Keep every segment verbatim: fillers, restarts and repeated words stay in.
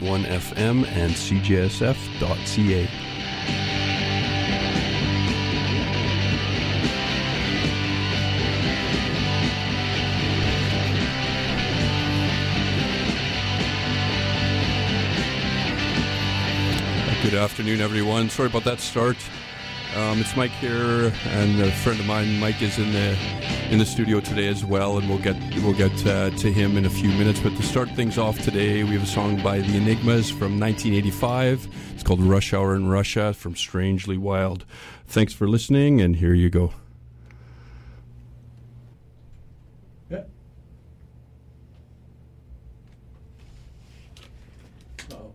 one F M and C J S F dot C A. Good afternoon, everyone. Sorry about that start. Um, it's Mike here, and a friend of mine, Mike, is in the in the studio today as well, and we'll get we'll get uh, to him in a few minutes. But to start things off today, we have a song by the Enigmas from nineteen eighty-five. It's called "Rush Hour in Russia" from Strangely Wild. Thanks for listening, and here you go. Yeah. Oh.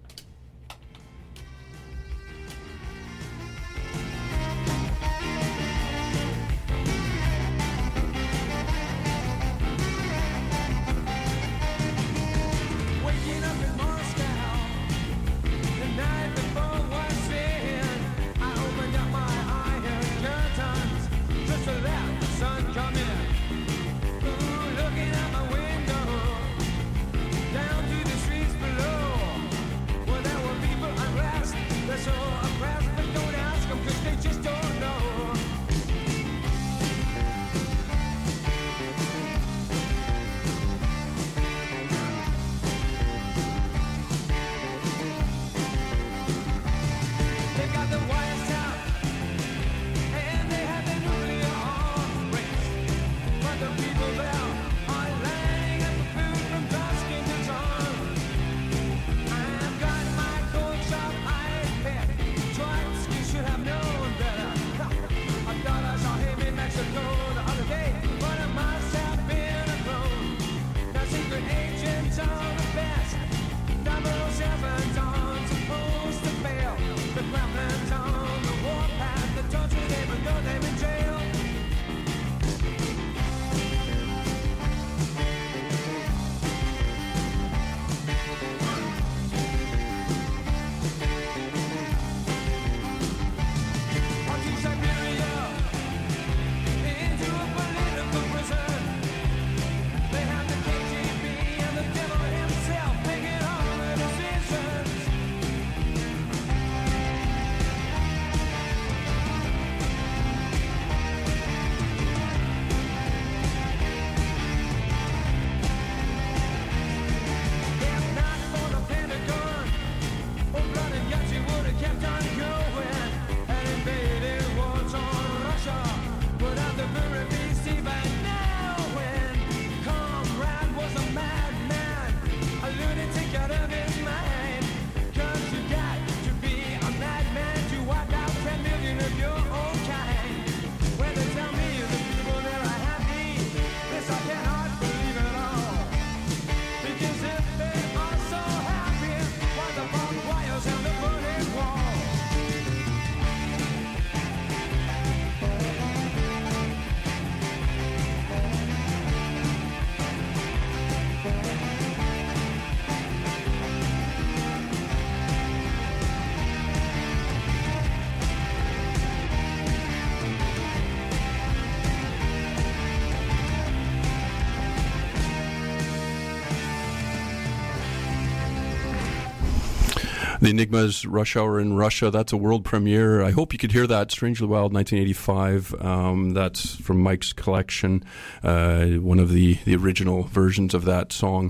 The Enigmas, Rush Hour in Russia, that's a world premiere. I hope you could hear that. Strangely Wild, nineteen eighty-five. Um, that's from Mike's collection, uh, one of the, the original versions of that song.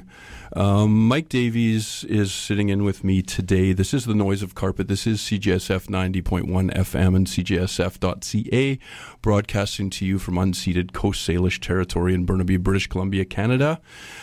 Um, Mike Davies is sitting in with me today. This is The Noise of Carpet. This is C J S F ninety point one F M and C J S F dot C A, broadcasting to you from unceded Coast Salish territory in Burnaby, British Columbia, Canada.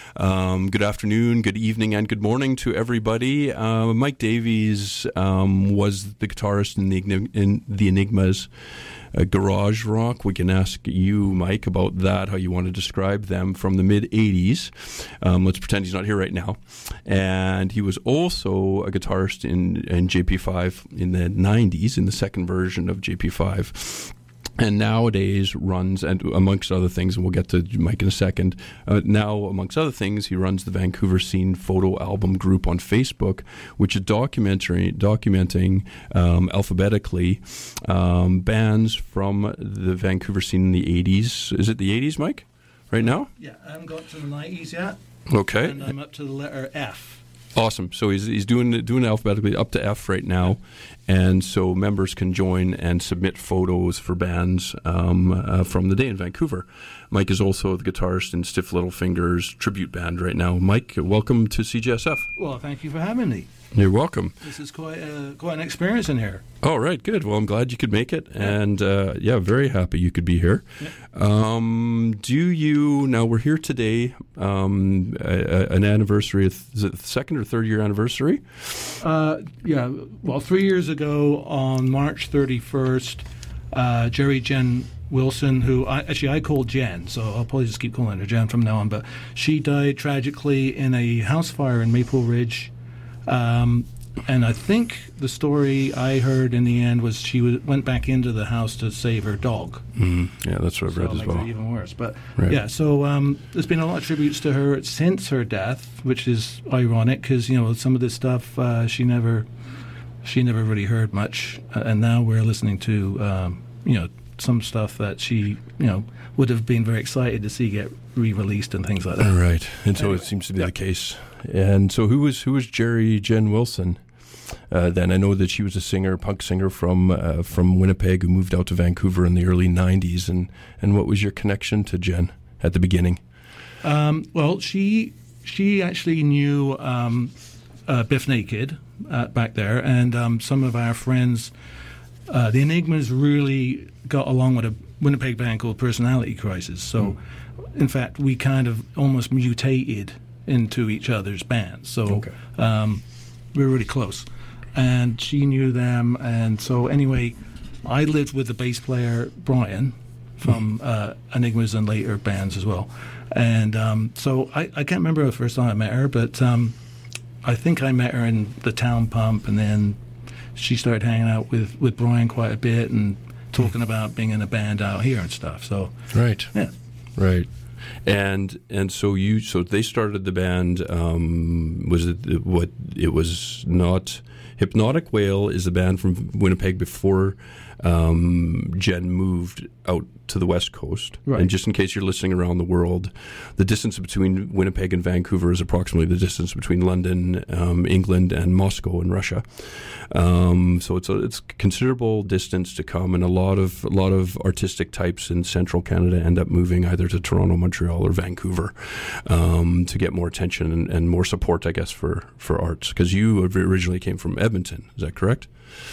Um, good afternoon, good evening, and good morning to everybody. Uh, Mike Davies um, was the guitarist in the, in the Enigmas. Uh, garage rock. We can ask you, Mike, about that, how you want to describe them from the mid-eighties. Um, let's pretend he's not here right now. And he was also a guitarist in, in J P five in the nineties, in the second version of J P five. And nowadays runs, and amongst other things, and we'll get to Mike in a second, uh, now, amongst other things, he runs the Vancouver Scene Photo Album Group on Facebook, which is documentary, documenting um, alphabetically um, bands from the Vancouver scene in the eighties. Is it the eighties, Mike, right now? Yeah, I haven't got to the nineties yet. Okay. And I'm up to the letter F. Awesome. So he's he's doing doing it alphabetically up to F right now, and so members can join and submit photos for bands um, uh, from the day in Vancouver. Mike is also the guitarist in Stiff Little Fingers tribute band right now. Mike, welcome to C J S F. Well, thank you for having me. You're welcome. This is quite uh, quite an experience in here. All right, good. Well, I'm glad you could make it, and uh, yeah, very happy you could be here. Yeah. Um, do you now? We're here today, um, a, a, an anniversary. Is it the second or third year anniversary? Uh, yeah. Well, three years ago on March thirty-first, uh, Jerry Jen Wilson, who I, actually I called Jen, so I'll probably just keep calling her Jen from now on. But she died tragically in a house fire in Maple Ridge. Um, and I think the story I heard in the end was she w- went back into the house to save her dog. Mm, yeah, that's what I've so read it as makes well. it even worse. But right. yeah, so um, there's been a lot of tributes to her since her death, which is ironic because you know some of this stuff uh, she never she never really heard much, uh, and now we're listening to um, you know some stuff that she you know would have been very excited to see get re-released and things like that. Right, and so anyway, it seems to be yeah. the case. And so, who was who was Jerry Jen Wilson? Uh, then I know that she was a singer, punk singer from uh, from Winnipeg, who moved out to Vancouver in the early nineties. And, and what was your connection to Jen at the beginning? Um, well, she she actually knew um, uh, Biff Naked uh, back there, and um, some of our friends. Uh, the Enigmas really got along with a Winnipeg band called Personality Crisis. So, mm. in fact, we kind of almost mutated into each other's bands. So okay. um, we were really close. And she knew them. And so anyway, I lived with the bass player, Brian, from uh, Enigmas and later bands as well. And um, so I, I can't remember the first time I met her, but um, I think I met her in the Town Pump, and then she started hanging out with, with Brian quite a bit and talking about being in a band out here and stuff. So right. Yeah. Right. And and so you so they started the band. Um, was it what it was not? Hypnotic Whale is a band from Winnipeg before um, Jen moved out to the West Coast. Right. And just in case you're listening around the world, the distance between Winnipeg and Vancouver is approximately the distance between London, um, England, and Moscow in Russia. Um, so it's a it's considerable distance to come, and a lot of a lot of artistic types in central Canada end up moving either to Toronto, Montreal, or Vancouver um, to get more attention and, and more support, I guess, for for arts. Because you originally came from Edmonton, is that correct?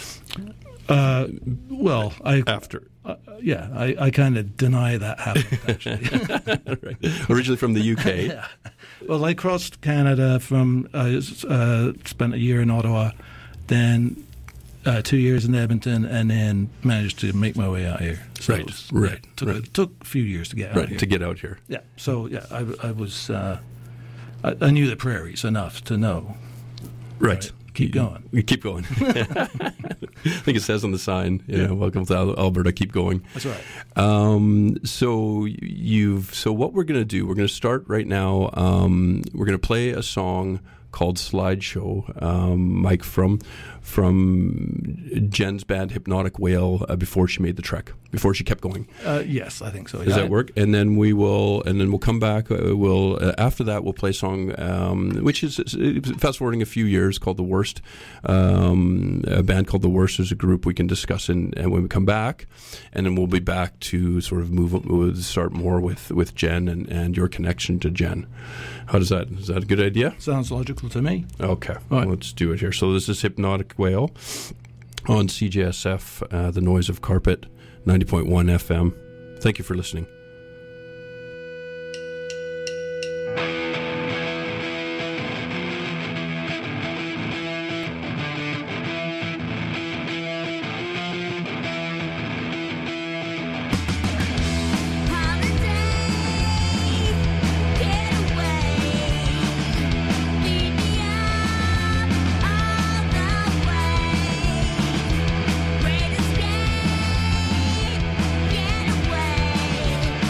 Uh, well, I after. Uh, yeah, I, I kind of deny that happened, actually. Right. Originally from the U K. Yeah. Well, I crossed Canada from, uh, uh, spent a year in Ottawa, then uh, two years in Edmonton, and then managed to make my way out here. So right, it was, right. Yeah, took, right. A, took a few years to get out right, here. to get out here. Yeah, so yeah, I, I was, uh, I, I knew the prairies enough to know. Right. right. Keep going. We keep going. I think it says on the sign, you yeah. know, welcome to Alberta, keep going. That's right. Um, so you've so what we're going to do, we're going to start right now. Um, we're going to play a song called Slideshow, um, Mike, from from Jen's band Hypnotic Whale uh, before she made the trek, before she kept going. Uh, yes, I think so. Does yeah. that work? And then we will, and then we'll come back. Uh, we'll uh, after that we'll play a song, um, which is uh, fast forwarding a few years, called The Worst. Um, a band called The Worst is a group we can discuss, in, and when we come back, and then we'll be back to sort of move, move start more with, with Jen and, and your connection to Jen. How does that? Is that a good idea? Sounds logical to me. Okay, right. Let's do it here. So this is Hypnotic Whale on C J S F, uh, the Noise of Carpet, ninety point one F M. Thank you for listening. Great escape, get away.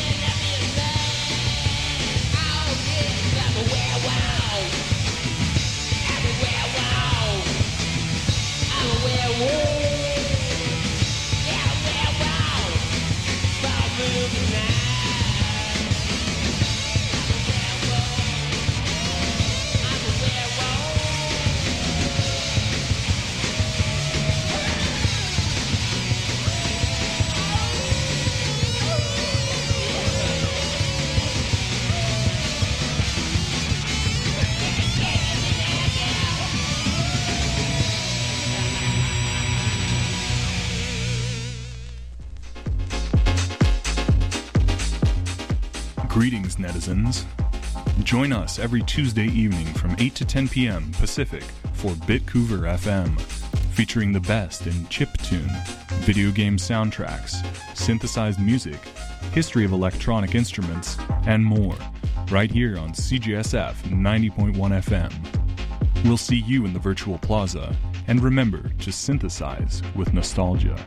Greetings, netizens. Join us every Tuesday evening from eight to ten p.m. Pacific for Bitcouver F M, featuring the best in chiptune, video game soundtracks, synthesized music, history of electronic instruments, and more, right here on C G S F ninety point one F M. We'll see you in the virtual plaza, and remember to synthesize with nostalgia.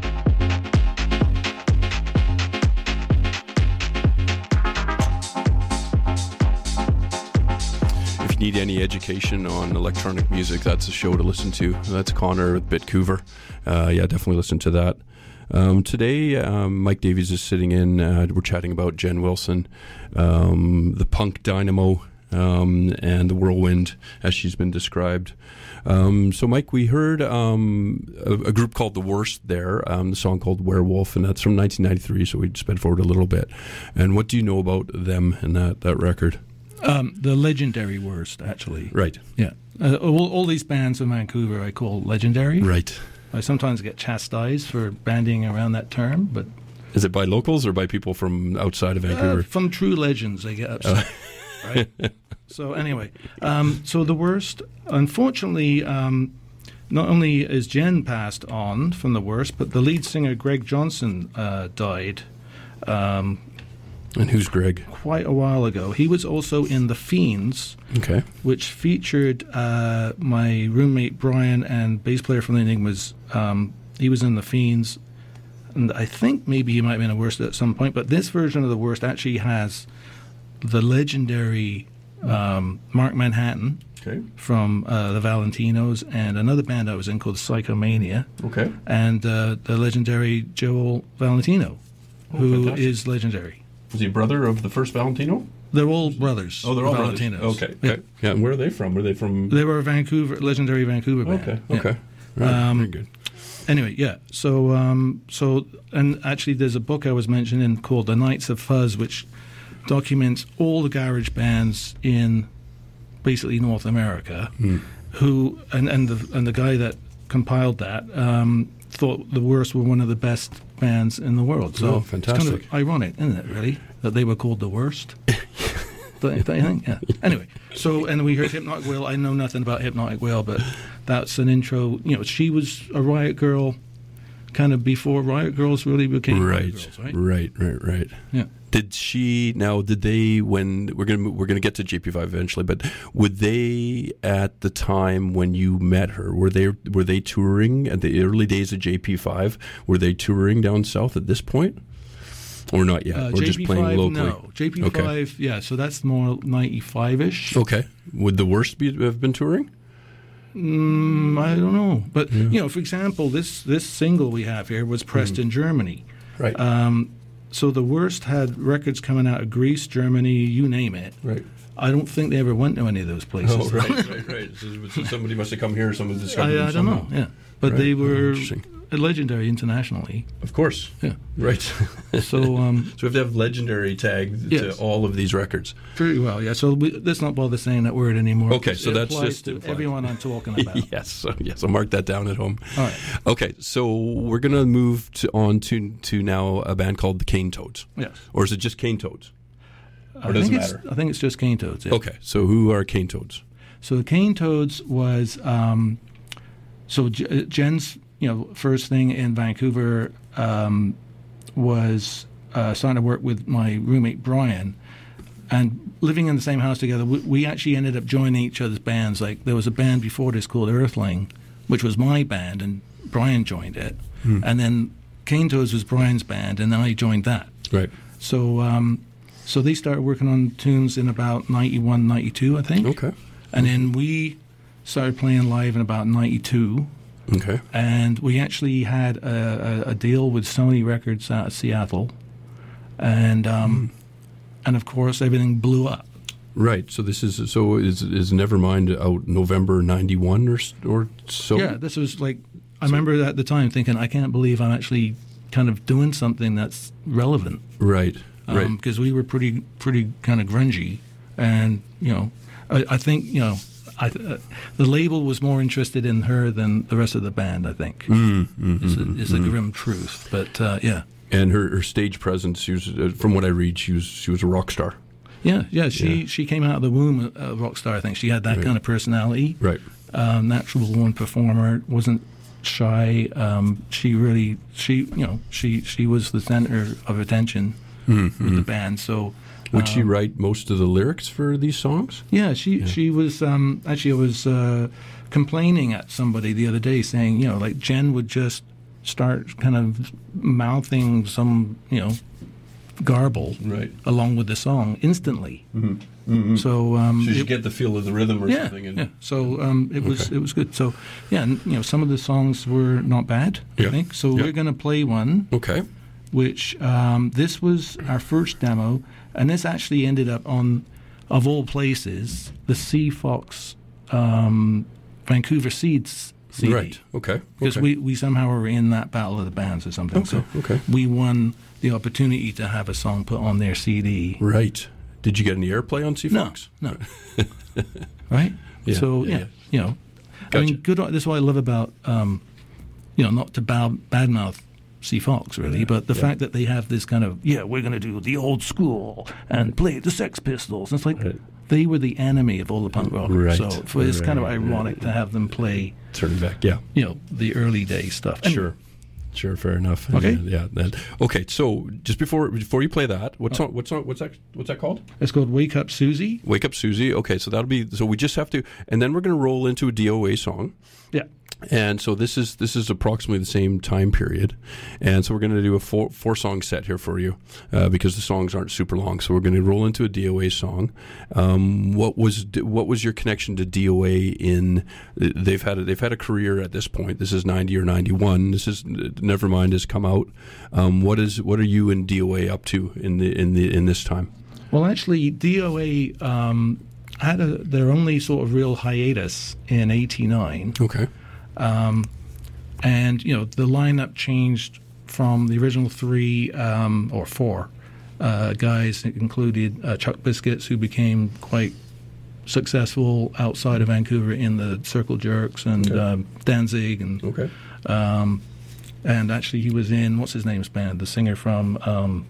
Need any education on electronic music, that's a show to listen to. That's Connor with Bitcouver. Uh, yeah, definitely listen to that. Um, today, um, Mike Davies is sitting in. Uh, we're chatting about Jen Wilson, um, the punk dynamo, um, and the whirlwind, as she's been described. Um, so, Mike, we heard um, a, a group called The Worst there, um, the song called Werewolf, and that's from nineteen ninety-three, so we sped forward a little bit. And what do you know about them and that, that record? Um, the legendary Worst, actually. Right. Yeah. Uh, all, all these bands in Vancouver I call legendary. Right. I sometimes get chastised for bandying around that term, but... Is it by locals or by people from outside of Vancouver? Uh, from true legends, they get upset. Oh. Right? So anyway, um, so The Worst, unfortunately, um, not only is Jen passed on from The Worst, but the lead singer, Greg Johnson, uh, died... Um, And who's Greg? Quite a while ago. He was also in The Fiends, okay, which featured uh, my roommate Brian and bass player from the Enigmas. Um, he was in The Fiends, and I think maybe he might have been a Worst at some point, but this version of The Worst actually has the legendary um, Mark Manhattan okay. from uh, the Valentinos and another band I was in called Psychomania, okay. and uh, the legendary Joel Valentino, oh, who fantastic. is legendary. Is he a brother of the first Valentino? They're all brothers. Oh, they're all Valentinos. brothers. Okay. Yeah. okay. Yeah. And where are they from? Were they from? They were a Vancouver, legendary Vancouver band. Okay. Yeah. Okay. Right. Um, Very good. Anyway, yeah. So, um, so, and actually, there's a book I was mentioning called The Knights of Fuzz, which documents all the garage bands in basically North America. Hmm. Who and and the and the guy that compiled that um, thought The Worst were one of the best bands in the world. So oh, fantastic. It's kind of ironic, isn't it, really, that they were called The Worst? Don't you think? Yeah. Anyway, so, and we heard Hypnotic Whale. I know nothing about Hypnotic Whale, but that's an intro. You know, she was a Riot Girl kind of before Riot Girls really became right. Riot Girls, right? Right, right, right. Yeah. Did she, now, did they, when, we're going to we're gonna get to J P five eventually, but would they, at the time when you met her, were they were they touring at the early days of J P five? Were they touring down south at this point? Or not yet? Uh, or J P five, just playing locally? No. J P five, okay. Yeah, so that's more ninety-five-ish. Okay. Would The Worst be, have been touring? Mm, I don't know. But, yeah. you know, for example, this, this single we have here was pressed mm. in Germany. Right. Um, so The Worst had records coming out of Greece, Germany, you name it. Right. I don't think they ever went to any of those places. Oh, right, right, right. So, so somebody must have come here, someone discovered I, them I don't somehow. know, yeah. But right. they were oh, legendary internationally. Of course. Yeah. Right. So um, so we have to have legendary tagged yes. to all of these records. Very well, yeah. So we, let's not bother saying that word anymore. Okay, so it that's just to everyone I'm talking about. yes, so, yes. I'll mark that down at home. All right. Okay, so we're going to move to, on to to now a band called the Cane Toads. Yes. Or is it just Cane Toads? Or I does it think matter? It's, I think it's just Cane Toads. Yeah. Okay, so who are Cane Toads? So the Cane Toads was um, so J- Jen's you know first thing in Vancouver um, was uh, starting to work with my roommate Brian, and living in the same house together. We, we actually ended up joining each other's bands. Like there was a band before this called Earthling, which was my band, and Brian joined it, hmm. and then Cane Toads was Brian's band, and then I joined that. Right. So um, so they started working on tunes in about ninety-one, ninety-two, I think. Okay. And then we started playing live in about ninety-two. Okay. And we actually had a, a, a deal with Sony Records out of Seattle. And um, mm. and of course, everything blew up. Right. So this is so is is Nevermind out November ninety-one or or so? Yeah, this was like I so, remember at the time thinking, I can't believe I'm actually kind of doing something that's relevant. Right. Um, right. Because we were pretty pretty kind of grungy, and you know, I, I think you know. I, uh, the label was more interested in her than the rest of the band, I think. Mm, mm, it's mm, a, it's mm. a grim truth, but uh, yeah. And her, her stage presence, she was, uh, from what I read, she was she was a rock star. Yeah, yeah. She yeah. she came out of the womb a, a rock star. I think she had that right. kind of personality. Right. Um, natural born performer. Wasn't shy. Um, she really she you know she she was the center of attention mm-hmm. with the band. So. Would she um, write most of the lyrics for these songs? Yeah, she yeah. she was um, actually I was uh, complaining at somebody the other day, saying you know like Jen would just start kind of mouthing some you know garble right. along with the song instantly. Mm-hmm. Mm-hmm. So um, so you get the feel of the rhythm or yeah, something. And yeah. So um, it was okay. it was good. So yeah, and, you know some of the songs were not bad. Yeah. I think so. Yeah. We're going to play one. Okay. Which um, this was our first demo. And this actually ended up on, of all places, the Sea Fox um, Vancouver Seeds C D. Right, okay. Because okay. we, we somehow were in that Battle of the Bands or something. Okay, so okay. we won the opportunity to have a song put on their C D. Right. Did you get any airplay on Sea Fox? No, no. Right? Yeah, so, yeah, yeah, yeah. you know. Gotcha. I mean, good. This is what I love about, um, you know, not to bow, badmouth Sea Fox, really, yeah, but the yeah. fact that they have this kind of, yeah, we're going to do the old school and play the Sex Pistols. And it's like right. they were the enemy of all the punk rock. Right. So for, it's right. kind of ironic right. to have them play, turning back, yeah. you know, the early day stuff. Anyway. Sure. Sure, fair enough. Okay. Yeah. yeah that, okay. So, just before before you play that, what's oh. on, what's on, what's that what's that called? It's called Wake Up Susie. Wake Up Susie. Okay, so that'll be. So we just have to, and then we're going to roll into a D O A song. Yeah. And so this is this is approximately the same time period, and so we're going to do a four four song set here for you uh, because the songs aren't super long. So we're going to roll into a D O A song. Um, what was what was your connection to D O A in? They've had a, they've had a career at this point. This is ninety or ninety-one. This is Nevermind has come out. Um, what is what are you and D O A up to in the in the in this time? Well, actually, D O A um, had a, their only sort of real hiatus in eighty-nine. Okay. Um, and, you know, the lineup changed from the original three um, or four uh, guys. It included uh, Chuck Biscuits, who became quite successful outside of Vancouver in the Circle Jerks, and okay. um, Danzig. And, okay. um, and actually he was in, what's his name's band? The singer from um,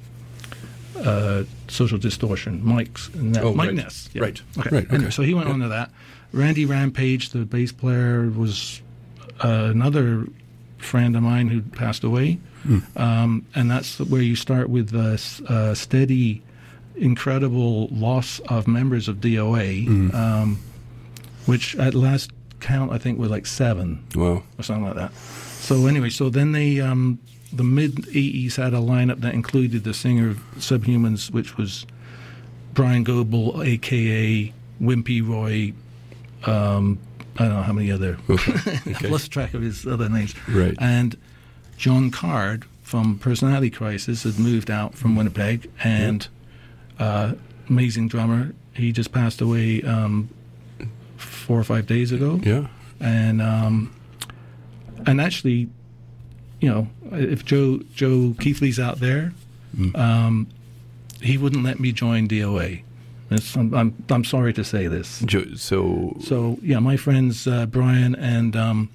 uh, Social Distortion, Mike's, Ne- oh, Mike right. Ness. Yeah. Right. Okay. Right. Okay. Anyway, so he went yeah. on to that. Randy Rampage, the bass player, was uh, another friend of mine who passed away. Mm. Um, and that's where you start with a, a steady, incredible loss of members of D O A, mm. um, which at last count, I think, was like seven. Wow. Or something like that. So anyway, so then they, um, the mid-eighties had a lineup that included the singer of Subhumans, which was Brian Goebel, a k a. Wimpy Roy, um, I don't know how many other. Okay. I've Okay. lost track of his other names. Right. And John Card from Personality Crisis had moved out from Winnipeg, and yep. uh, amazing drummer. He just passed away um, four or five days ago. Yeah. And um, and actually, you know, if Joe Joe Keithley's out there, mm. um, he wouldn't let me join D O A. It's, I'm, I'm I'm sorry to say this. So so yeah, my friends uh, Brian and um,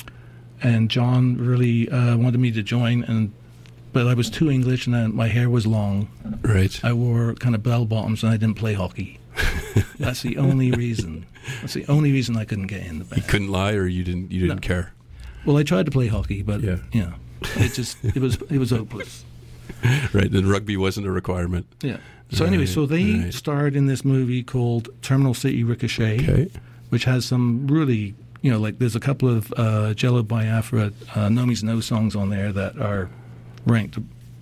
and John really uh, wanted me to join, and but I was too English, and then my hair was long. Right. I wore kind of bell bottoms, and I didn't play hockey. That's the only reason. That's the only reason I couldn't get in the band. You couldn't lie, or you didn't you didn't No. care. Well, I tried to play hockey, but Yeah. you know, it just it was it was hopeless. Right. Then rugby wasn't a requirement. Yeah. So anyway, so they right. starred in this movie called Terminal City Ricochet, Okay. which has some really, you know, like there's a couple of uh, Jello Biafra uh, Nomi's No songs on there that are ranked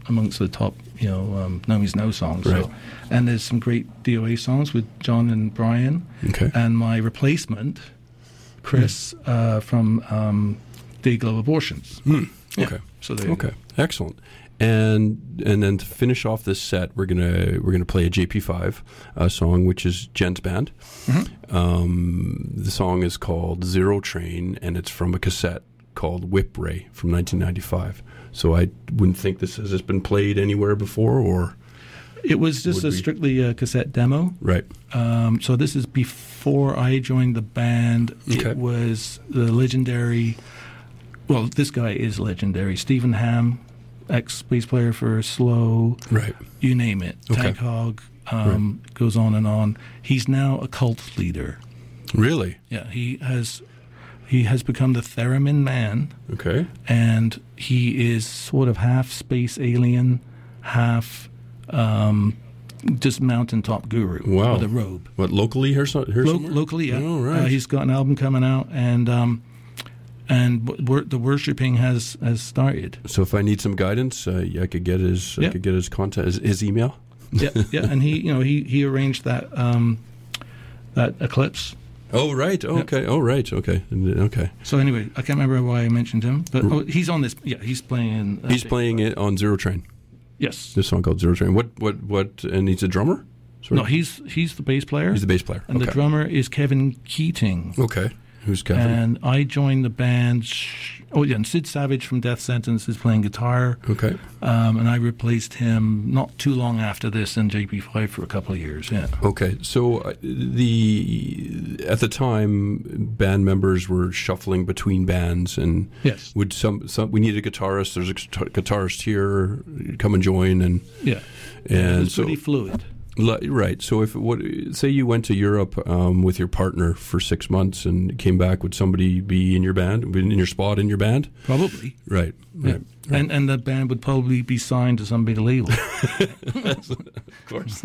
amongst the top, you know, um, No Means No songs. Right. So, and there's some great D O A songs with John and Brian. Okay. And my replacement, Chris, mm. uh, from um, Day Glow Abortions. Mm. Yeah. Okay. So there you okay. go. Excellent. And and then to finish off this set, we're gonna we're gonna play a J P five uh, song, which is Jen's band. Mm-hmm. Um, the song is called Zero Train, and it's from a cassette called Whip Ray from nineteen ninety-five. So I wouldn't think this has this been played anywhere before, or it was just a we? strictly a cassette demo. Right. Um, so this is before I joined the band. Okay. It was the legendary. Well, this guy is legendary. Stephen Hamm, ex-bass player for Slow, right? You name it. Okay. Tag Hog, um, right. goes on and on. He's now a cult leader. Really? Yeah, he has he has become the Theremin Man. Okay. And he is sort of half space alien, half um, just mountaintop guru. Wow. With a robe. What, locally here, so, here Lo- somewhere? Locally, yeah. Oh, right. Uh, he's got an album coming out, and um, and w- wor- the worshipping has, has started. So if I need some guidance, uh, I could get his yeah. I could get his contact, his, his email. yeah, yeah, and he you know he, he arranged that um, that eclipse. Oh right, oh, yeah. okay, oh right, okay, okay. So anyway, I can't remember why I mentioned him, but oh, he's on this. Yeah, he's playing. In, uh, he's playing it on Zero Train. Yes, this song called Zero Train. What what what? And he's a drummer. Sorry? No, he's he's the bass player. He's the bass player, and okay. the drummer is Kevin Keating. Okay, who's Kevin? And I joined the band. Sh- oh yeah, and Sid Savage from Death Sentence is playing guitar. Okay, um, and I replaced him not too long after this in J P five for a couple of years. Yeah. Okay, so uh, the at the time, band members were shuffling between bands, and yes, would some some we need a guitarist. There's a guitarist here. Come and join, and yeah, and it's so, pretty fluid. Right. So if what say you went to Europe um, with your partner for six months and came back, would somebody be in your band, in your spot in your band? Probably. Right. Yeah. Right. right. And and the band would probably be signed to some big label. Of course.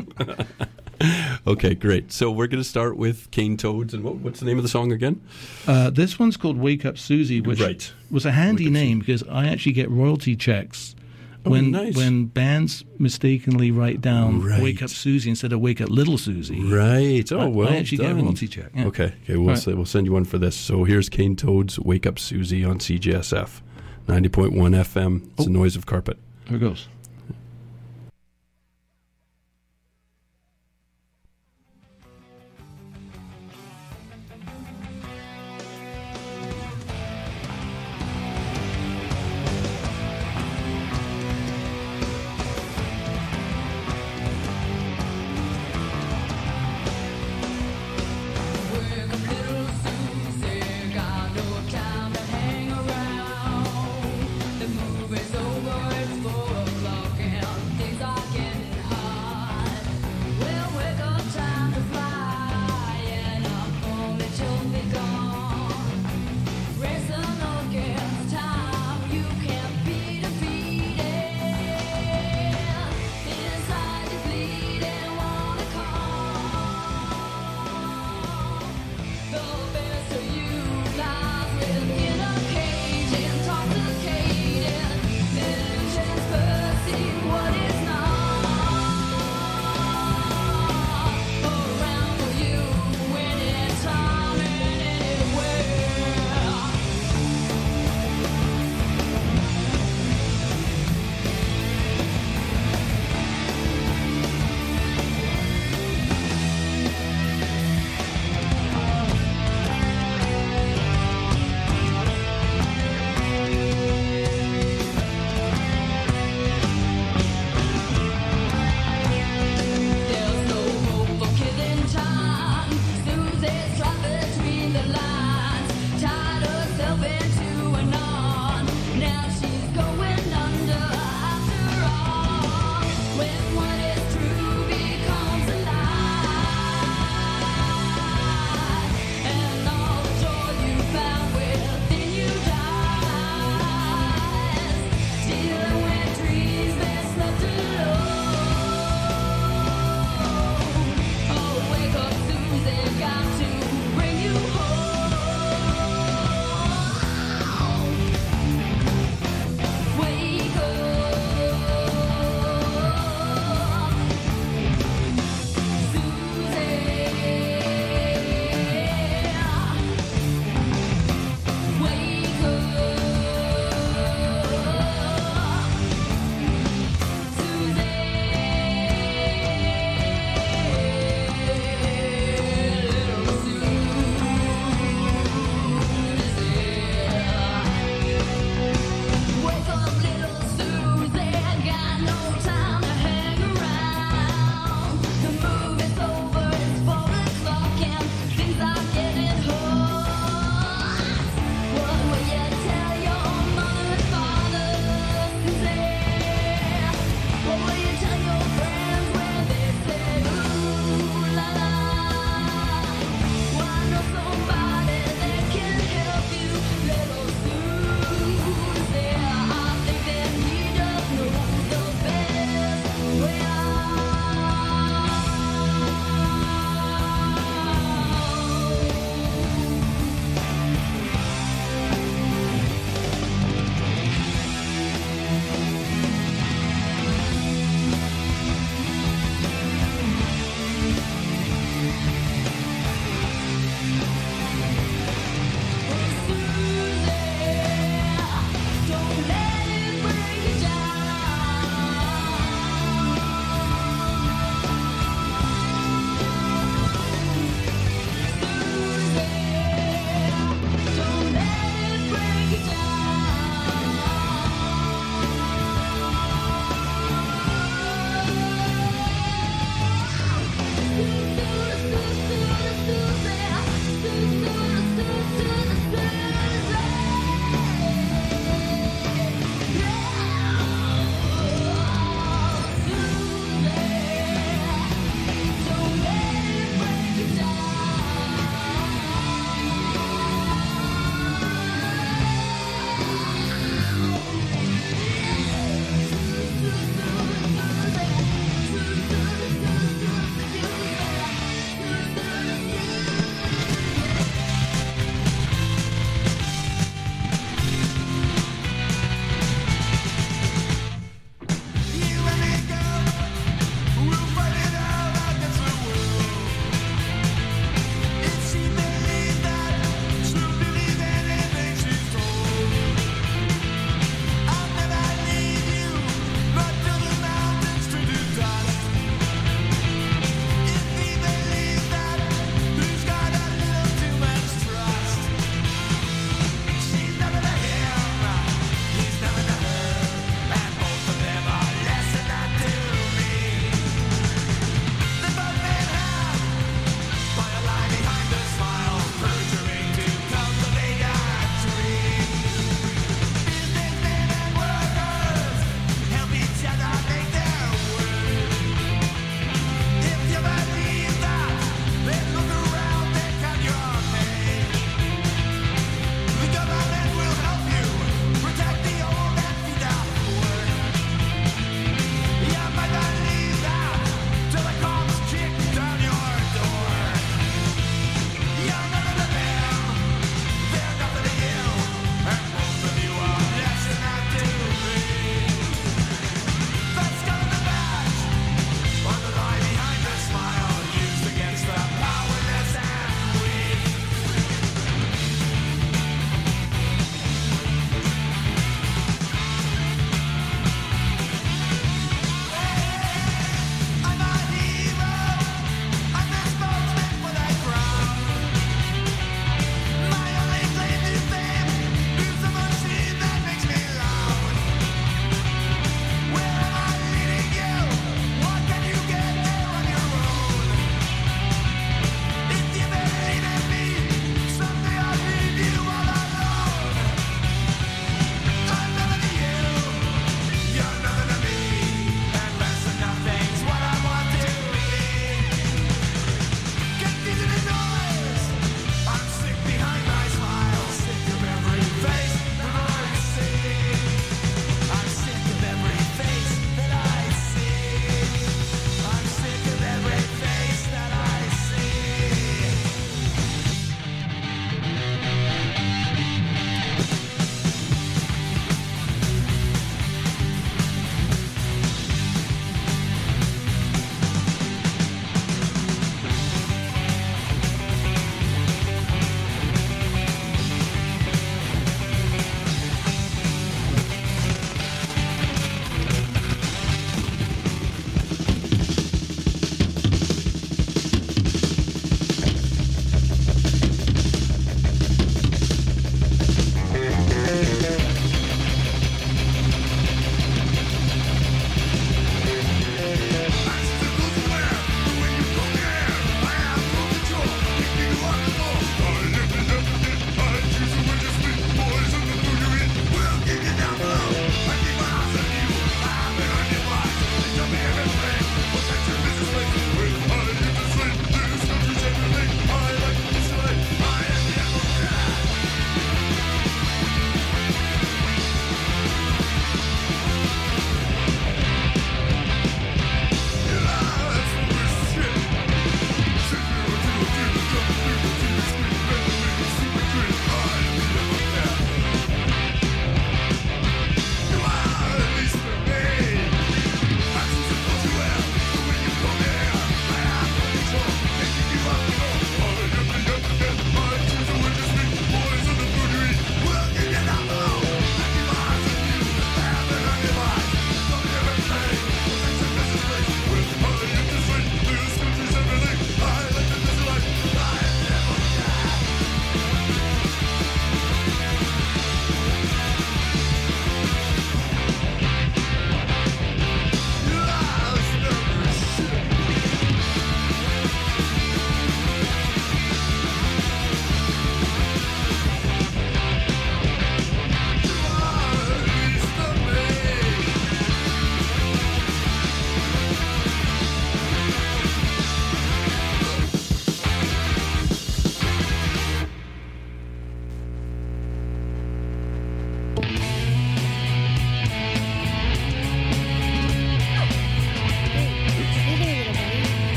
Okay, great. So we're going to start with Cane Toads, and what, what's the name of the song again? Uh, this one's called Wake Up Susie, which right. was a handy Wake name because I actually get royalty checks. When oh, nice. when bands mistakenly write down right. "Wake Up Susie" instead of "Wake Up Little Susie," right? Oh, well I actually done. get a royalty check. Yeah. Okay, okay, we'll right. say, we'll send you one for this. So here's Cane Toad's "Wake Up Susie" on C J S F, ninety point one F M. It's oh. the noise of carpet. Here goes. Time to hang around. The move is over, it's full of life.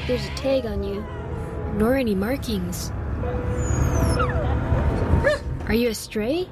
like there's a tag on you, nor any markings. Are you a stray?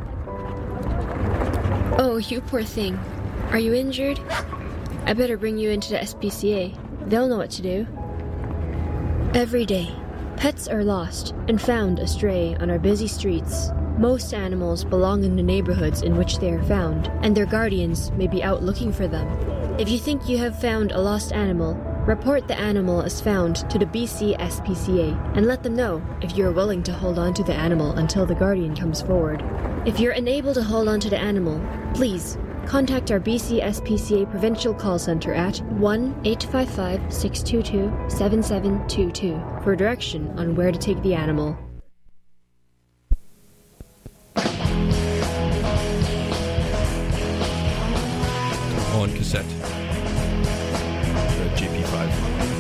Oh, you poor thing. Are you injured? I better bring you into the S P C A. They'll know what to do. Every day, pets are lost and found astray on our busy streets. Most animals belong in the neighborhoods in which they are found, and their guardians may be out looking for them. If you think you have found a lost animal, report the animal as found to the B C S P C A and let them know if you are willing to hold on to the animal until the guardian comes forward. If you're unable to hold on to the animal, please contact our B C S P C A Provincial Call Center at one eight five five, six two two, seven seven two two for direction on where to take the animal. On cassette. The J P five.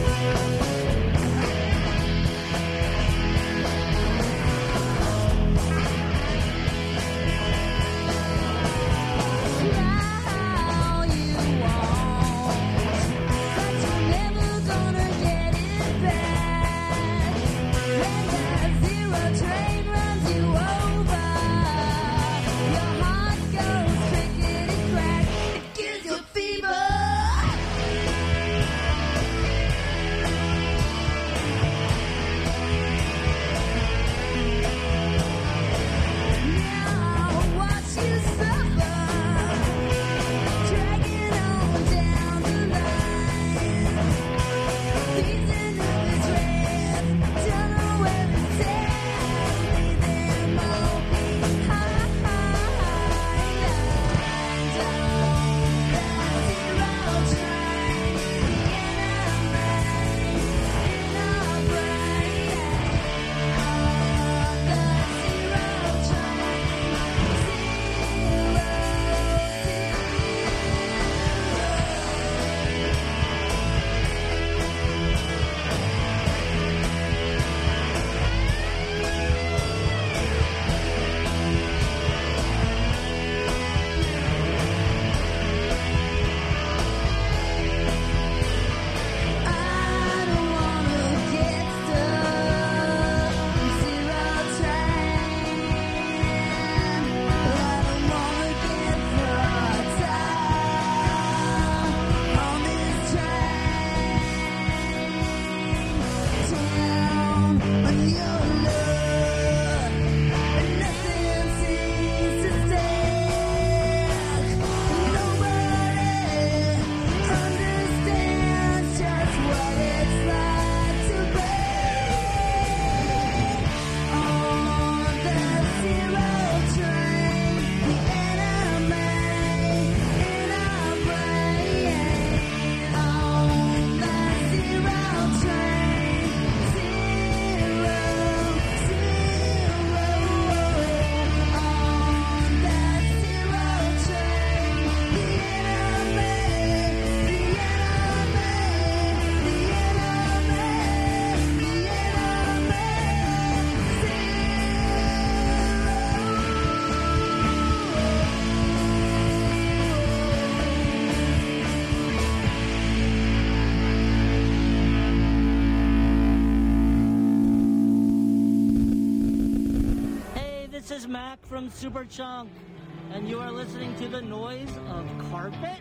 From Superchunk, and you are listening to the noise of carpet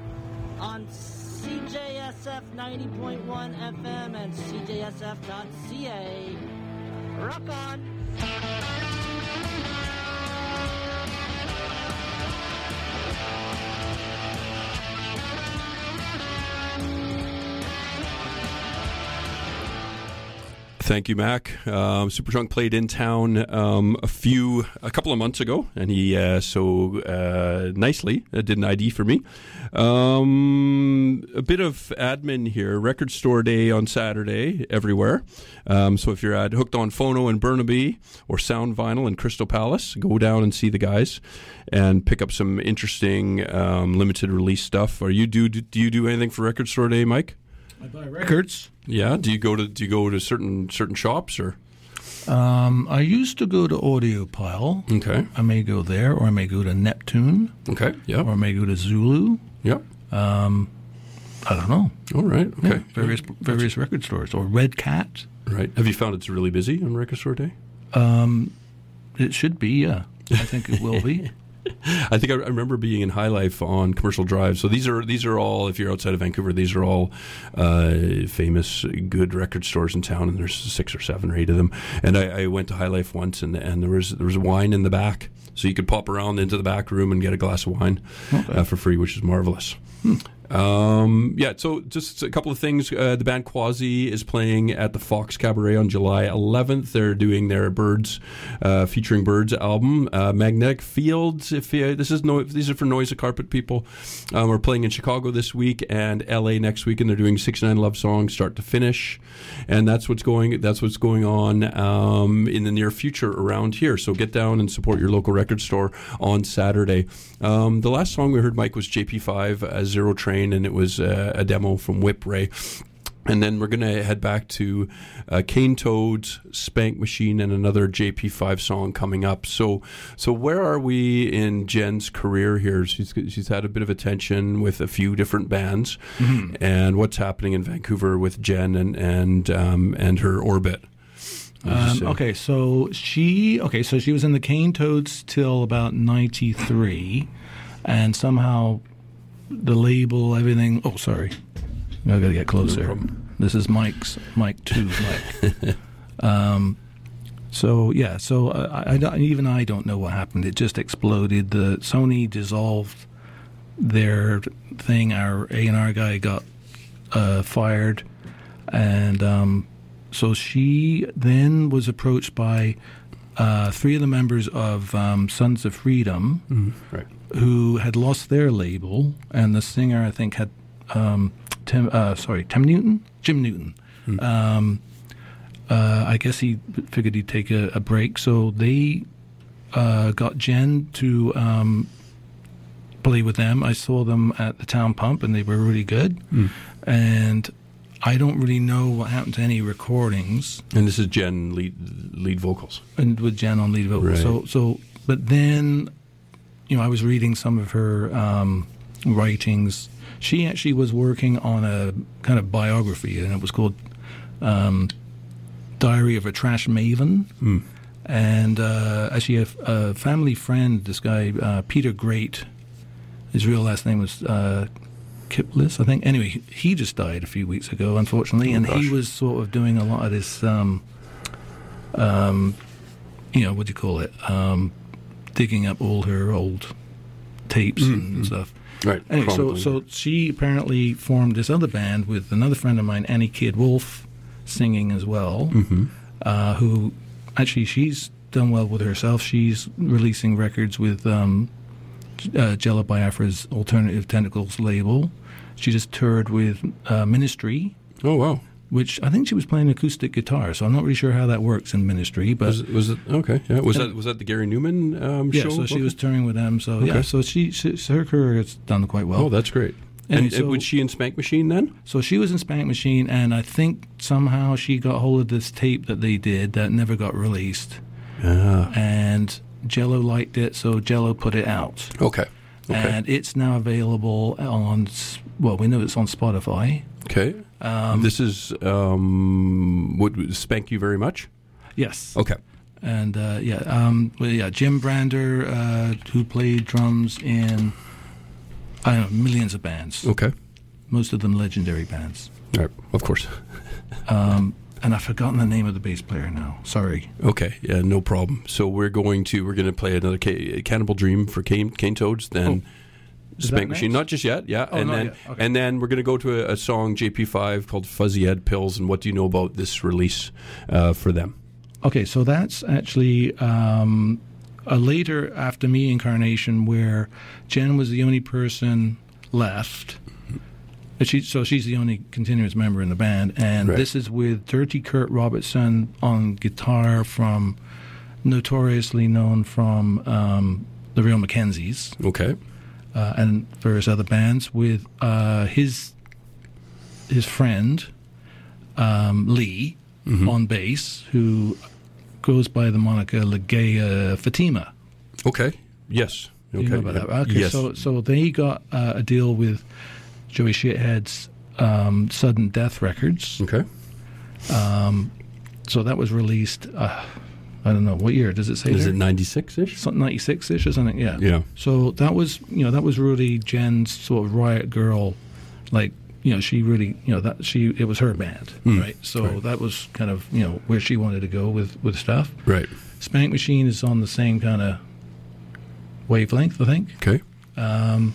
on C J S F ninety point one F M and C J S F dot C A. Rock on! Thank you, Mac. Um, Superchunk played in town um, a few, a couple of months ago, and he uh, so uh, nicely uh, did an I D for me. Um, a bit of admin here. Record Store Day on Saturday everywhere. Um, so if you're at Hooked on Phono in Burnaby or Sound Vinyl in Crystal Palace, go down and see the guys and pick up some interesting um, limited release stuff. Are you do do you do anything for Record Store Day, Mike? I buy records. Yeah. Do you go to do you go to certain certain shops or? Um, I used to go to Audiophile. Okay. I may go there, or I may go to Neptune. Okay. Yeah. Or I may go to Zulu. Yeah. Um, I don't know. All right. Okay. Yeah, various various record stores or Red Cat. Right. Have you found it's really busy on Record Store Day? Um, it should be. Yeah, I think it will be. I think I remember being in High Life on Commercial Drive. So these are these are all, if you're outside of Vancouver, these are all uh, famous, good record stores in town, and there's six or seven or eight of them. And I, I went to High Life once, and, and there was there was wine in the back, so you could pop around into the back room and get a glass of wine okay. uh, for free, which is marvelous. Hmm. Um, yeah, so just a couple of things. Uh, the band Quasi is playing at the Fox Cabaret on July eleventh. They're doing their Birds, uh, featuring Birds album. Uh, Magnetic Fields, if you, this is no, these are for Noise of Carpet people. Um, we're playing in Chicago this week and L A next week, and they're doing sixty-nine love songs, start to finish, and that's what's going. That's what's going on um, in the near future around here. So get down and support your local record store on Saturday. Um, the last song we heard, Mike, was J P five, uh, Zero Train. And it was uh, a demo from Whip Ray. And then we're going to head back to uh, Cane Toads, Spank Machine, and another J P five song coming up. So so where are we in Jen's career here? She's she's had a bit of attention with a few different bands. Mm-hmm. And what's happening in Vancouver with Jen and and um, and her orbit? Um, okay, so she okay, so she was in the Cane Toads till about ninety-three, and somehow the label, everything. Oh, sorry, I got to get closer. No this is Mike's Mike two, Mike. um, so yeah, so uh, I, I even I don't know what happened. It just exploded. The Sony dissolved their thing. Our A and R guy got uh, fired, and um, so she then was approached by uh, three of the members of um, Sons of Freedom. Mm-hmm. Right. Who had lost their label, and the singer I think had um, Tim, uh, sorry, Tim Newton, Jim Newton. Hmm. Um, uh, I guess he figured he'd take a, a break, so they uh, got Jen to um, play with them. I saw them at the Town Pump, and they were really good. Hmm. And I don't really know what happened to any recordings. And this is Jen lead lead vocals, and with Jen on lead vocals. Right. So so, but then. You know, I was reading some of her um, writings. She actually was working on a kind of biography, and it was called um, Diary of a Trash Maven. Mm. And uh, actually, a, a family friend, this guy, uh, Peter Great, his real last name was uh, Kiplis, I think. Anyway, he, he just died a few weeks ago, unfortunately, oh, and gosh. He was sort of doing a lot of this, um, um, you know, what do you call it? Um, digging up all her old tapes mm-hmm. and stuff. Right. Anyway, so so she apparently formed this other band with another friend of mine, Annie Kidd Wolf, singing as well, mm-hmm. uh, who actually she's done well with herself. She's releasing records with um, uh, Jello Biafra's Alternative Tentacles label. She just toured with uh, Ministry. Oh, wow. Which I think she was playing acoustic guitar, so I'm not really sure how that works in Ministry. But was, was it okay? Yeah, was that was that the Gary Newman um, yeah, show? Yeah, so she okay. was touring with them. So okay. yeah, so she, she her career has done quite well. Oh, that's great. And, and so, was she in Spank Machine then? So she was in Spank Machine, and I think somehow she got hold of this tape that they did that never got released. Ah. And Jello liked it, so Jello put it out. Okay. Okay. And it's now available on, well, we know it's on Spotify. Okay. Um, this is, um, would Spank You Very Much? Yes. Okay. And, uh, yeah, um, well, yeah, Jim Brander, uh, who played drums in, I don't know, millions of bands. Okay. Most of them legendary bands. Right, of course. um, and I've forgotten the name of the bass player now. Sorry. Okay, yeah, no problem. So we're going to we're going to play another K- Cannibal Dream for Cane, Cane Toads, then oh. Spank Machine. Not just yet, yeah. Oh, and not then yet. Okay. and then we're going to go to a, a song J P five called Fuzzy Head Pills. And what do you know about this release uh, for them? Okay, so that's actually um, a later After Me incarnation where Jen was the only person left. She, so she's the only continuous member in the band, and right. This is with Dirty Kurt Robertson on guitar, from notoriously known from um, the Real Mackenzies, okay, uh, and various other bands, with uh, his his friend um, Lee mm-hmm. on bass, who goes by the moniker Legea Fatima. Okay, yes, okay, you know about that? Okay, yes. so so they got uh, a deal with Joey Shithead's um, Sudden Death Records. Okay. Um, so that was released, uh, I don't know, what year does it say Is there? it ninety-six-ish? Something ninety-six-ish or something, yeah. Yeah. So that was, you know, that was really Jen's sort of Riot Girl, like, you know, she really, you know, that she, it was her band, Mm. right? So Right. that was kind of, you know, where she wanted to go with, with stuff. Right. Spank Machine is on the same kind of wavelength, I think. Okay. Um,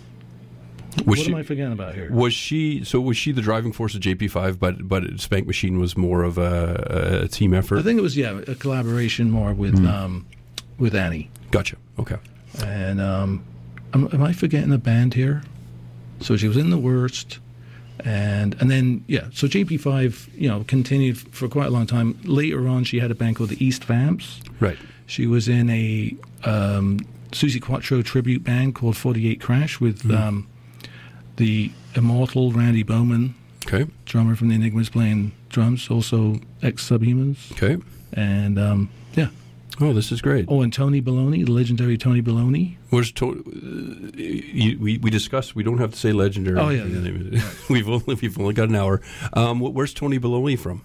Was what she, am I forgetting about here? Was she so? Was she the driving force of J P five? But but Spank Machine was more of a, a team effort. I think it was, yeah, a collaboration more with Mm. um, with Annie. Gotcha. Okay. And um, am, am I forgetting a band here? So she was in The Worst, and and then yeah. So J P five, you know, continued for quite a long time. Later on, she had a band called the East Vamps. Right. She was in a um, Suzi Quatro tribute band called forty-eight Crash with Mm. um, the immortal Randy Bowman, Okay. drummer from the Enigmas, playing drums, also ex-Subhumans. Okay. And um, yeah. Oh, this is great. Oh, and Tony Baloney, the legendary Tony Baloney. Where's to, uh, you, we we discussed we don't have to say legendary. Oh, yeah, yeah. we've only we've only got an hour. Um, wh- where's Tony Baloney from?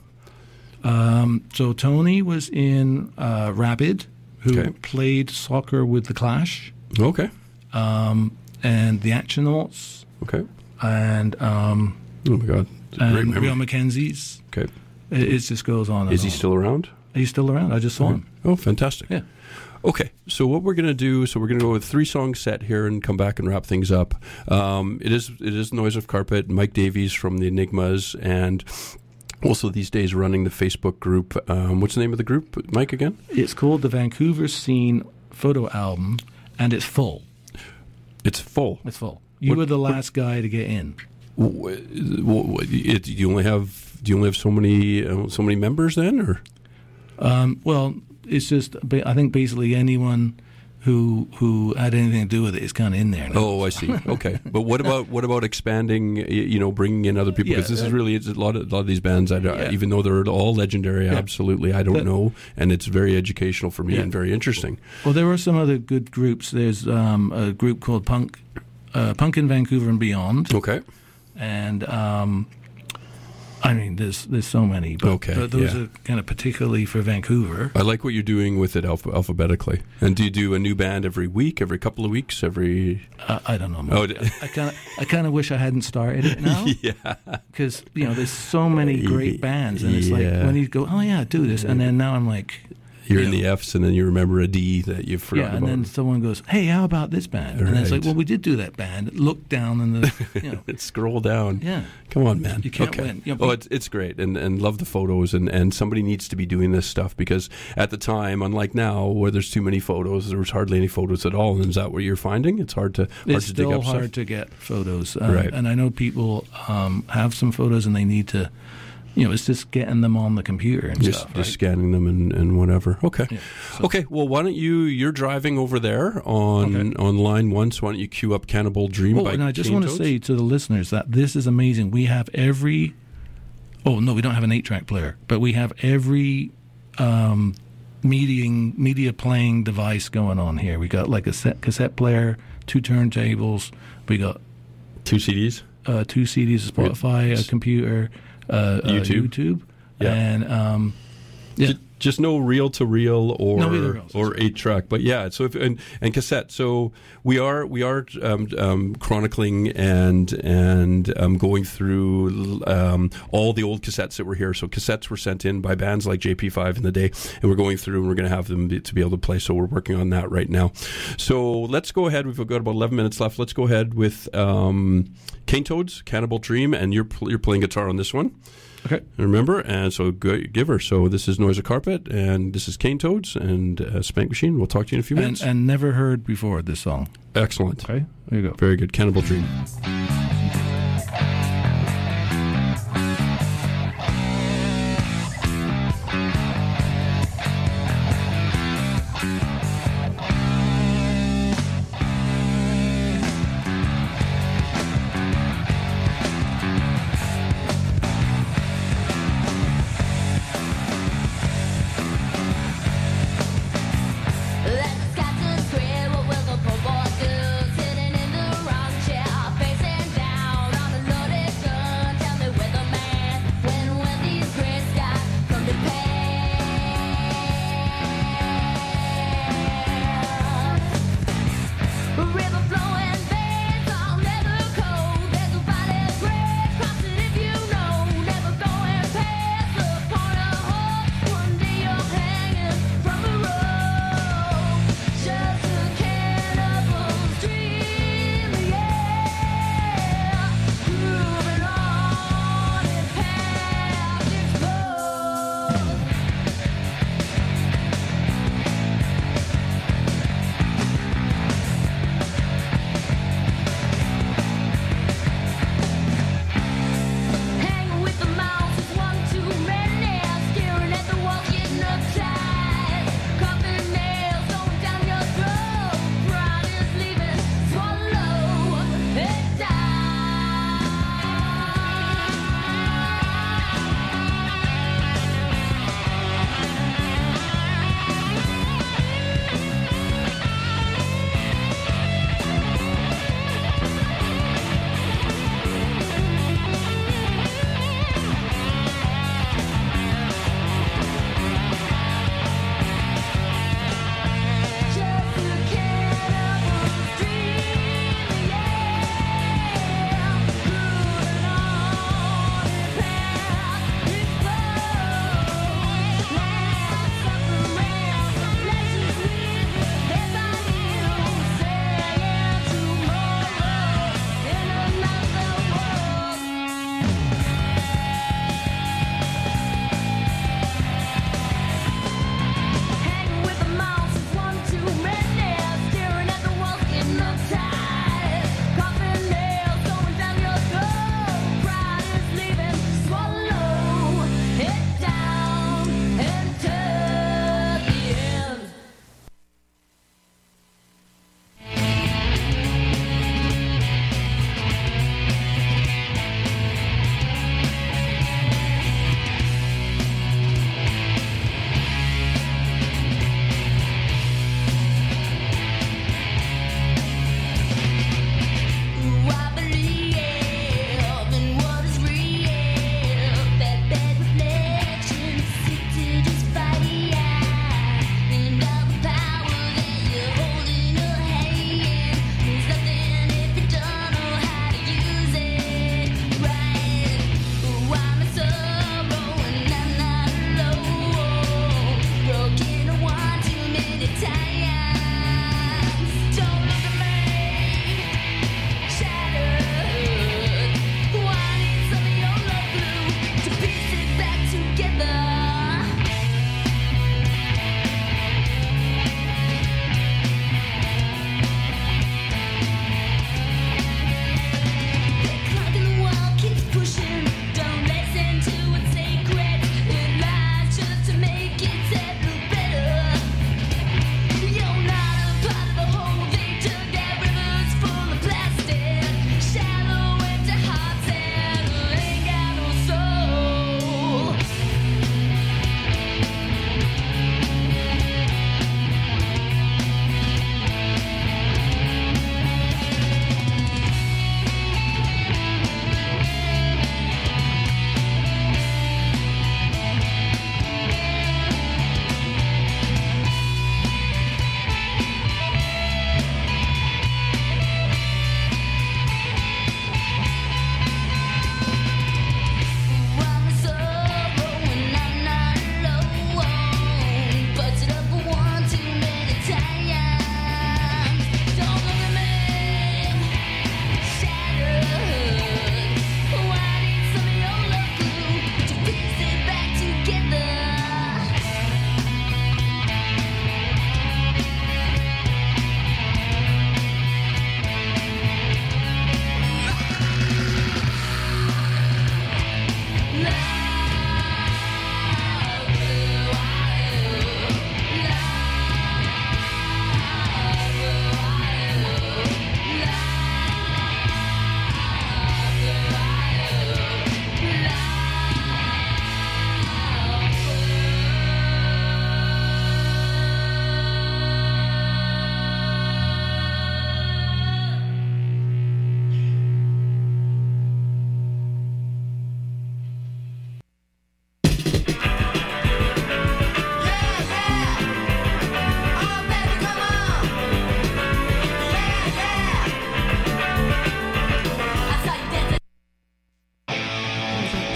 Um, so Tony was in uh, Rabid, who Okay. played soccer with the Clash, Okay. um, and the Actionauts, Okay. and um, Oh my God. It's a great and memory. Real Mackenzies. Okay. It, it just goes on. And Is he on. still around? He's still around. I just saw him. Oh, fantastic. Yeah. Okay, so what we're going to do, so we're going to go with three song set here and come back and wrap things up. Um, it is it is Noise of Carpet, Mike Davies from the Enigmas, and also these days running the Facebook group. Um, what's the name of the group, Mike, again? It's called the Vancouver Scene Photo Album, and it's full. It's full. It's full. You What- were the last guy to get in. W- w- It, you only have do you only have so many uh, so many members then, or Um, well, it's just ba- I think basically anyone who who had anything to do with it is kind of in there now. oh, I see. Okay, but what about what about expanding? y- You know, bringing in other people, because Yeah, this is that- really it's a lot of a lot of these bands. I, don't- Yeah. even though they're all legendary, Yeah. absolutely, I don't That- know, and it's very educational for me Yeah. and very interesting. Well, there are some other good groups. There's um, a group called Punk, uh, Punk in Vancouver and Beyond, Okay, and um, I mean, there's there's so many. But, Okay, but those yeah. are kind of particularly for Vancouver. I like what you're doing with it alph- alphabetically. And do you do a new band every week, every couple of weeks, every? Uh, I don't know. Oh, man. d- I kind of I kind of wish I hadn't started it now. Yeah, Because you know, there's so many great bands, and it's Yeah. like when you go, oh yeah, do this, and then now I'm like, you're you in know, the F's, and then you remember a D that you've yeah, forgotten and about. then someone goes, hey, how about this band? And then it's like, Right. well, we did do that band. Look down, and the you know, Scroll down. yeah. Come on, man. You can't okay. win. You know, oh, but- it's it's great, and and love the photos, and and somebody needs to be doing this stuff, because at the time, unlike now, where there's too many photos, there was hardly any photos at all. And is that what you're finding? It's hard to hard It's to dig still up hard stuff. to get photos, um, Right. and I know people um, have some photos, and they need to, you know, it's just getting them on the computer and Just, stuff. just right? scanning them and, and whatever. Okay. Yeah, so- Okay. Well, why don't you? You're driving over there on Okay. on line one. So why don't you queue up "Cannibal Dream" Oh, by and I just Cane want to Toads? say to the listeners that this is amazing. We have every. Oh no, we don't have an eight-track player, but we have every um, meeting media playing device going on here. We got like a set, cassette player, two turntables. We got two C Ds. uh, two C Ds, a Spotify, a computer, uh, YouTube. Uh, YouTube, Yeah. and um, yeah. Ju- Just no reel to reel or No reel to reels, or that's eight track, but yeah. So if and, and cassette. So we are we are um, um, chronicling and and um, going through um, all the old cassettes that were here. So cassettes were sent in by bands like J P five in the day, and we're going through and we're going to have them be, to be able to play. So we're working on that right now. So let's go ahead. We've got about eleven minutes left. Let's go ahead with um, Cane Toads, "Cannibal Dream," and you're pl- you're playing guitar on this one. Okay. Remember, and so go, give her. So this is Noise of Carpet, and this is Cane Toads and uh, Spank Machine. We'll talk to you in a few And, minutes. and never heard before this song. Excellent. Okay, there you go. Very good. Cannibal Dream. Let's get to scream. What will the poor boy do? Sitting in the wrong chair, facing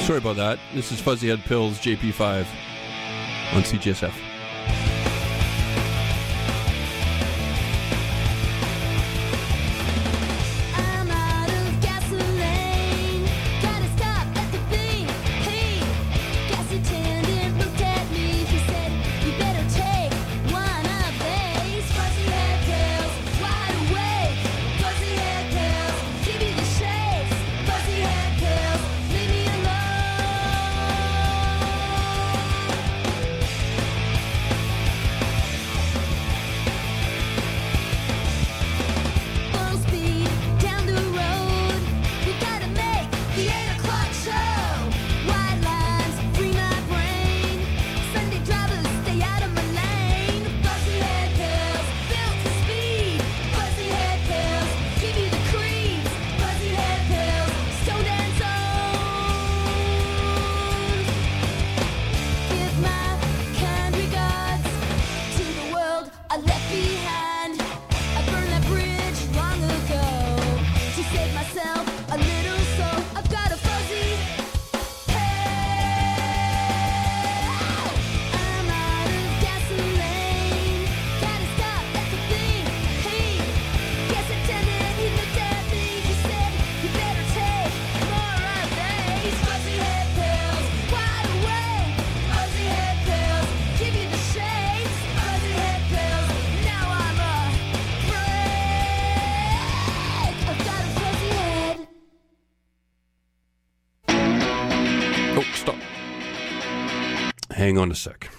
Sorry about that. This is Fuzzy Head Pills, J P five on C G S F. Hang on a sec.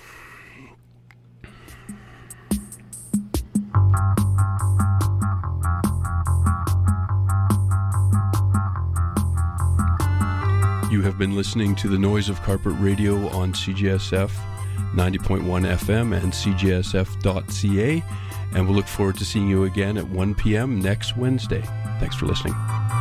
You have been listening to the Noise of Carpet Radio on C G S F ninety point one F M and C G S F dot C A, and we'll look forward to seeing you again at one p.m. next Wednesday. Thanks for listening.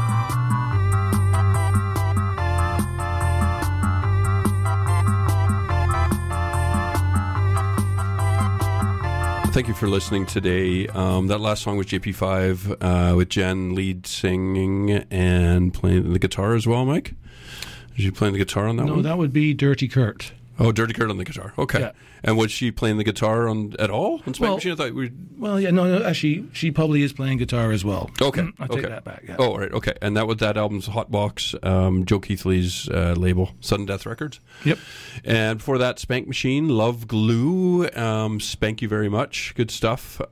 Thank you for listening today. Um, that last song was J P five uh, with Jen lead singing and playing the guitar as well, Mike? Is she playing the guitar on that no, one? No, that would be Dirty Kurt. Oh, Dirty Kurt on the guitar. Okay. Yeah. And was she playing the guitar on at all on Spank well, Machine? I thought we. Well, yeah, no, no. Actually, she probably is playing guitar as well. Okay, I take okay. that back. Yeah. Oh, all right, okay. And that was that album's Hotbox, um, Joe Keithley's uh, label, Sudden Death Records. Yep. And before that, Spank Machine, Love Glue. Um, spank you very much. Good stuff.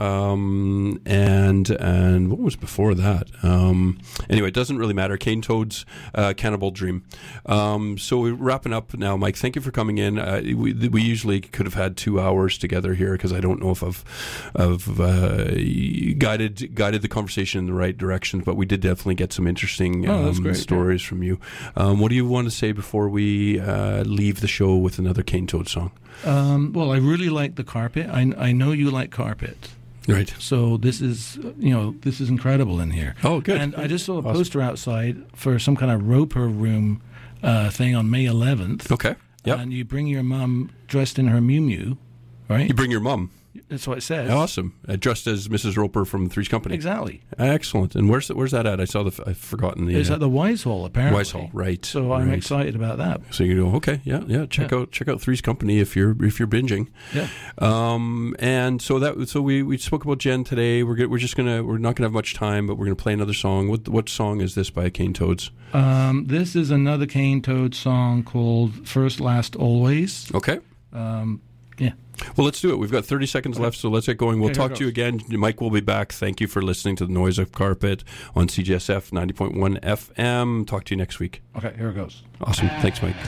Um, and and what was before that? Um, anyway, it doesn't really matter. Cane Toad's uh, Cannibal Dream. Um, so we're wrapping up now, Mike. Thank you for coming in. Uh, we, we usually could have had two hours together here because I don't know if I've, I've uh, guided guided the conversation in the right direction, but we did definitely get some interesting oh, um, great, stories yeah. from you. Um, what do you want to say before we uh, leave the show with another Cane Toad song? Um, well, I really like the Carpet. I, I know you like Carpet. Right. So this is, you know, this is incredible in here. Oh, good. And I just saw a Awesome. poster outside for some kind of Roper Room uh, thing on May eleventh. Okay. Yep. And you bring your mum dressed in her Mew Mew, right? You bring your mum. That's what it says. Awesome. Uh, dressed as Missus Roper from Three's Company. Exactly. Excellent. And where's where's that at? I saw the. I've forgotten the. It's uh, at the Wise Hall, apparently. Wise Hall, right? So I'm right. excited about that. So you go, okay, yeah, yeah. Check Yeah. out check out Three's Company if you're if you're binging. Yeah. Um. And so that so we, we spoke about Jen today. We're good, we're just gonna we're not gonna have much time, but we're gonna play another song. What what song is this by Cane Toads? Um, this is another Cane Toad song called First, Last, Always. Okay. Um, yeah. Well, let's do it. We've got thirty seconds left, so let's get going. We'll Okay, here talk to you again. Mike will be back. Thank you for listening to the Noise of Carpet on C G S F ninety point one F M. Talk to you next week. Okay, here it goes. Awesome. Thanks, Mike.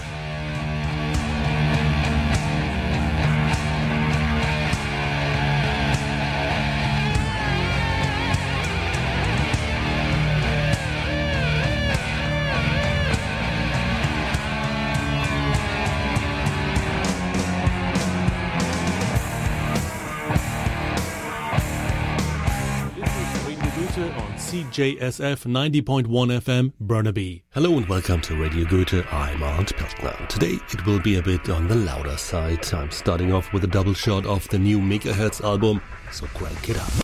C J S F ninety point one F M, Burnaby. Hello and welcome to Radio Goethe. I'm Arndt Peltner. Today it will be a bit on the louder side. I'm starting off with a double shot of the new Megahertz album, so crank it up.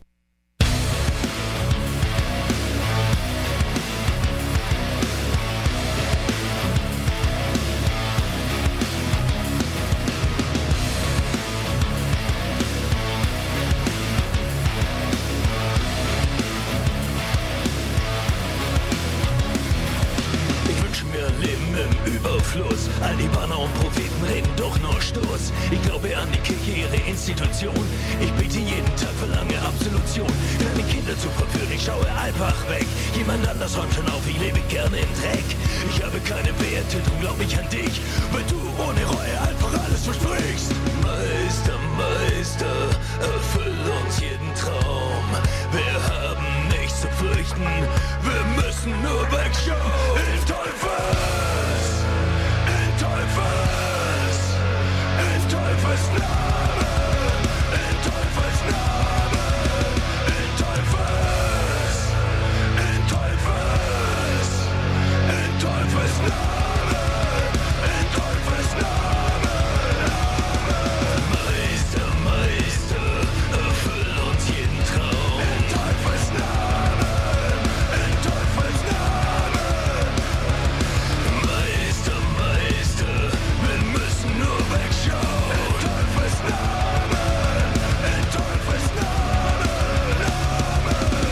Fluss. All die Banner und Propheten reden doch nur Stoß. Ich glaube an die Kirche, ihre Institution. Ich bete jeden Tag, verlange Absolution. Kleine Kinder zu verführen, ich schaue einfach weg. Jemand anders räumt schon auf, ich lebe gerne im Dreck. Ich habe keine Werte, drum glaub ich an dich, weil du ohne Reue einfach alles versprichst. Meister, Meister, erfüll uns jeden Traum. Wir haben nichts zu fürchten, wir müssen nur wegschauen. In Teufels, in Teufels, in Teufels Namen, in Teufels Namen, in Teufels, in Teufels, in Teufels Namen, in Teufels Namen, Namen. Meister, Meister, erfüll uns jeden Traum. In Teufels Namen, in Teufels Namen. Meister, Meister, wir müssen nur wegschauen. In Teufels Namen, in Teufels Namen, Namen.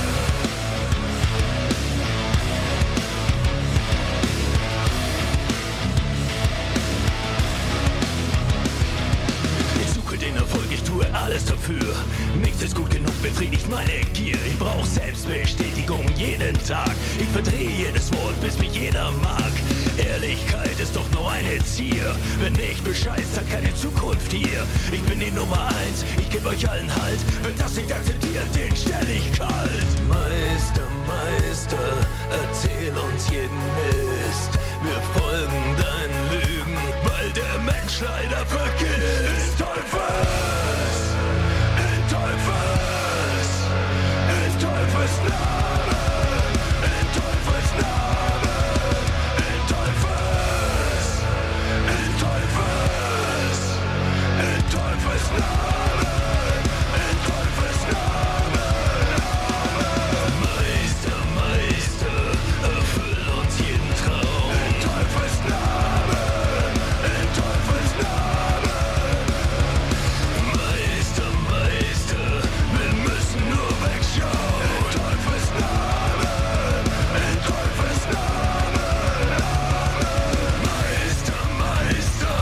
Ich suche den Erfolg, ich tue alles dafür. Nichts ist gut genug, befriedigt meine Gier. Ich brauch Selbstbestätigung jeden Tag. Ich verdrehe jedes Wort, bis mich jeder mag. Ehrlichkeit ist doch nur ein Ziel. Wenn nicht bescheißt, hat keine Zukunft hier. Ich bin die Nummer eins, ich geb euch allen Halt. Wer das nicht akzeptiert, den stell ich kalt. Meister, Meister, erzähl uns jeden Mist. Wir folgen deinen Lügen, weil der Mensch leider vergisst. In Teufels, in Teufels, in Teufels Namen, in Teufels Namen, in Teufels, in Teufels, in Teufels Namen, in Teufels Namen, Namen. Meister, Meister, erfüll uns jeden Traum. In Teufels Namen, in Teufels Namen. Meister, Meister, wir müssen nur wegschauen. In Teufels Namen, in Teufels Namen, Namen. Meister, Meister,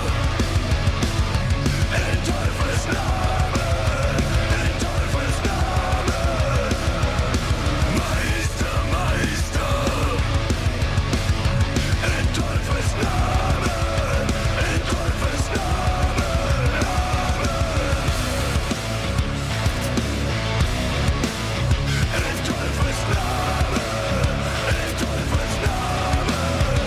in Teufels Namen, in Teufels Namen. Meister, Meister, in Teufels Namen, in Teufels Namen, Namen. In Teufels Namen, in Teufels Namen.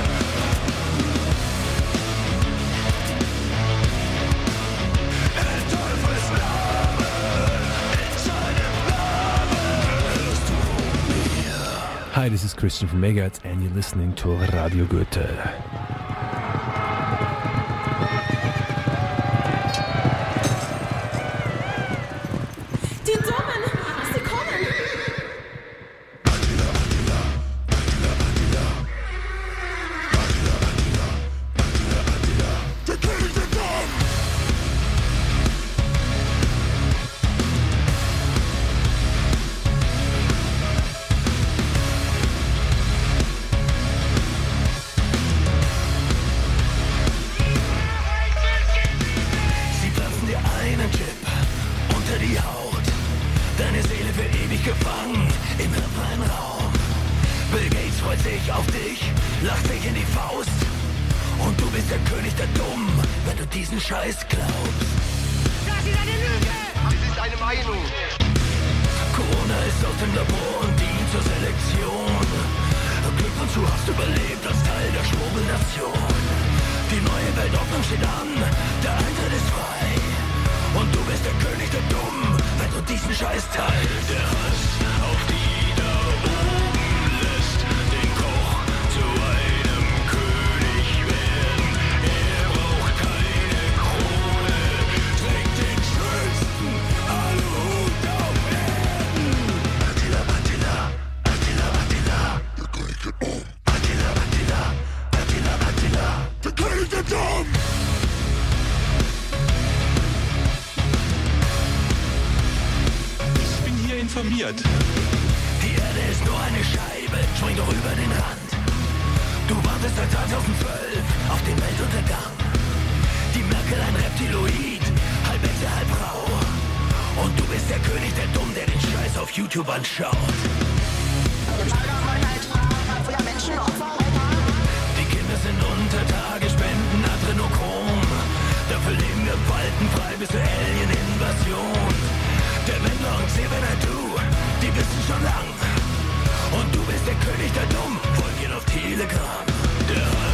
In Teufels Namen, in seinem Namen. Hörst du mir? Hi, this is Christian from Megahertz, and you're listening to Radio Goethe. Die Dummen! Sie kommen! Sie pflanzen dir einen Chip unter die Haut. Deine Seele für ewig gefangen im virtuellen Raum. Bill Gates freut sich auf dich, lacht sich in die Faust. Und du bist der König der Dummen, wenn du diesen Scheiß glaubst. Das ist eine Lüge! Das ist eine Meinung! Corona ist aus dem Labor und dient zur Selektion. Glückwunsch, du hast überlebt als Teil der Schwurbelnation. Die neue Weltordnung steht an, der Eintritt ist frei. Und du bist der König der Dummen, wenn du diesen Scheiß teilst. Der Hass auf die da oben lässt den Koch zu einem König werden. Er braucht keine Krone, trägt den schönsten Aluhut auf Erden. Attila, Attila, Attila, Attila, der König der Dummen. Attila, Attila, Attila, Attila, der König der Dummen. informiert. Die Erde ist nur eine Scheibe, spring doch über den Rand. Du wartest seit zweitausendzwölf auf den Weltuntergang. Die Merkel ein Reptiloid, halb Ente, halb Frau. Und du bist der König, der Dumm, der den Scheiß auf YouTube anschaut. Allgemeinheit, früher Menschen